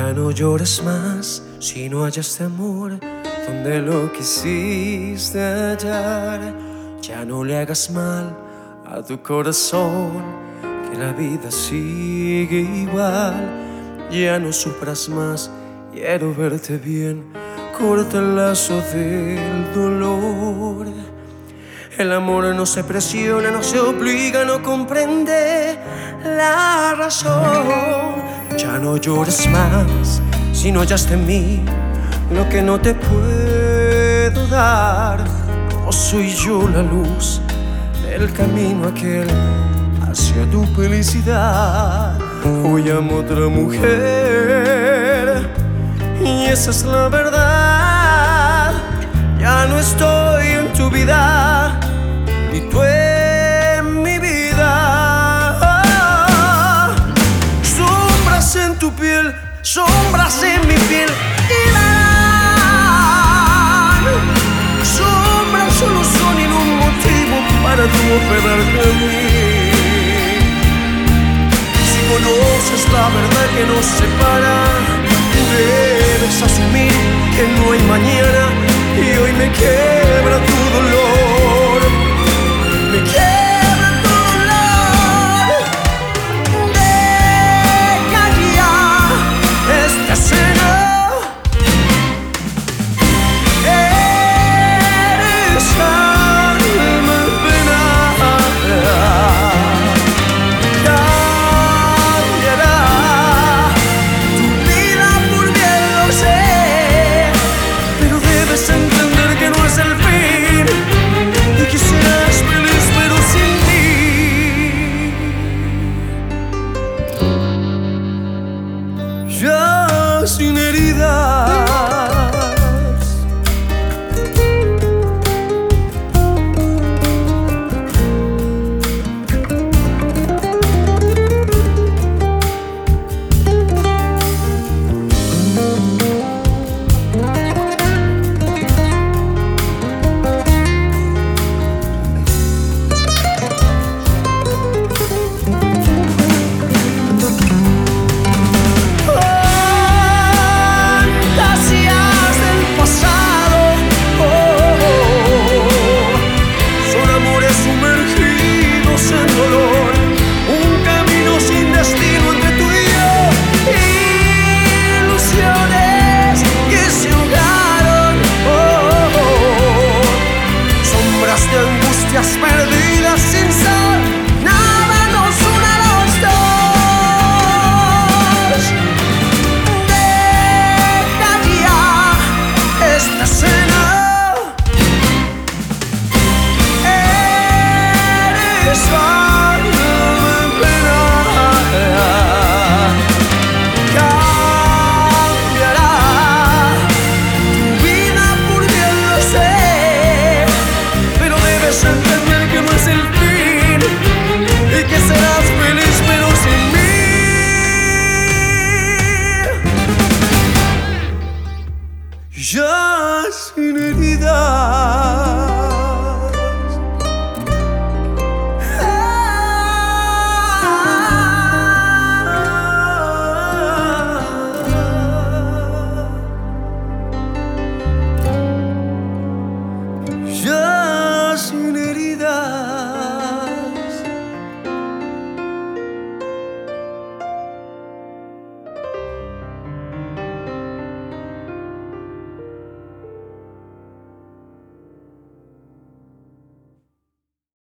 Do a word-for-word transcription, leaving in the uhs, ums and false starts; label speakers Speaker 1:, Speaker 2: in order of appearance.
Speaker 1: Ya no llores más si no hallaste amor donde lo quisiste hallar. Ya no le hagas mal a tu corazón, que la vida sigue igual. Ya no sufras más, quiero verte bien. Corta el lazo del dolor. El amor no se presiona, no se obliga, no comprende la razón. Ya no llores más si no hallaste en mí lo que no te puedo dar. No soy yo la luz del camino aquel hacia tu felicidad. Hoy amo a otra mujer y esa es la verdad. Ya no estoy en tu vida ni tú en mi vida. Sombras en tu piel, sombras en mi piel irán. Sombras solo son y un motivo para tú operarte a mí. Si conoces la verdad que nos separa, debes asumir que no hay mañana y hoy me quebra tu dolor.